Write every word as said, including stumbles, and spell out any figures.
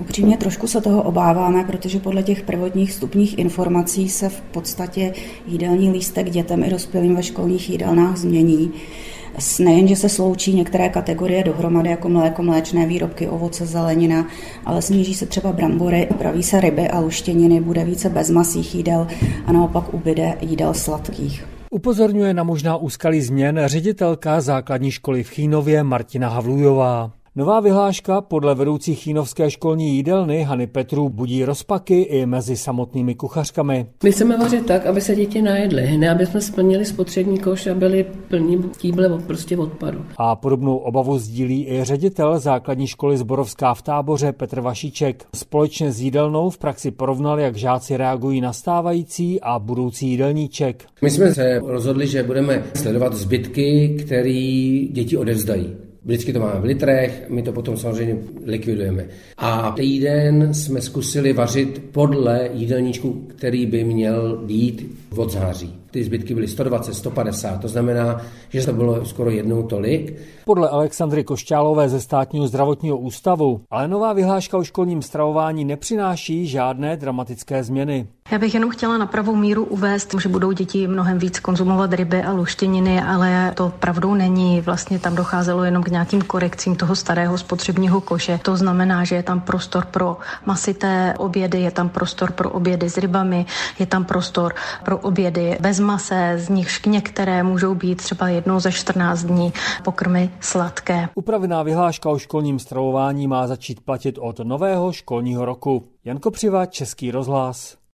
Upřímně trošku se toho obáváme, protože podle těch prvotních vstupních informací se v podstatě jídelní lístek dětem i dospělým ve školních jídelnách změní. Nejen, že se sloučí některé kategorie dohromady, jako mléko, mléčné výrobky, ovoce, zelenina, ale sníží se třeba brambory, upraví se ryby a luštěniny, bude více bezmasých jídel a naopak ubyde jídel sladkých. Upozorňuje na možná úskalí změn ředitelka základní školy v Chýnově Martina Havlujová. Nová vyhláška podle vedoucí chýnovské školní jídelny Hany Petru budí rozpaky i mezi samotnými kuchařkami. My chceme vařit tak, aby se děti najedly, ne aby jsme splnili spotřební koš a byli plní tíble prostě odpadu. A podobnou obavu sdílí i ředitel základní školy Zborovská v Táboře Petr Vašíček. Společně s jídelnou v praxi porovnal, jak žáci reagují na stávající a budoucí jídelníček. My jsme se rozhodli, že budeme sledovat zbytky, které děti odevzdají. Vždycky to máme v litrech, my to potom samozřejmě likvidujeme. A týden jsme zkusili vařit podle jídelníčku, který by měl být od září. Ty zbytky byly sto dvacet, sto padesát, to znamená, že to bylo skoro jednou tolik. Podle Alexandry Košťálové ze Státního zdravotního ústavu ale nová vyhláška o školním stravování nepřináší žádné dramatické změny. Já bych jenom chtěla na pravou míru uvést, že budou děti mnohem víc konzumovat ryby a luštěniny, ale to pravdou není. Vlastně tam docházelo jenom k nějakým korekcím toho starého spotřebního koše. To znamená, že je tam prostor pro masité obědy, je tam prostor pro obědy s rybami, je tam prostor pro obědy bez mase, z nichž některé můžou být třeba jednou za čtrnáct dní pokrmy sladké. Upravená vyhláška o školním stravování má začít platit od nového školního roku. Jan Kopřiva, Český rozhlas.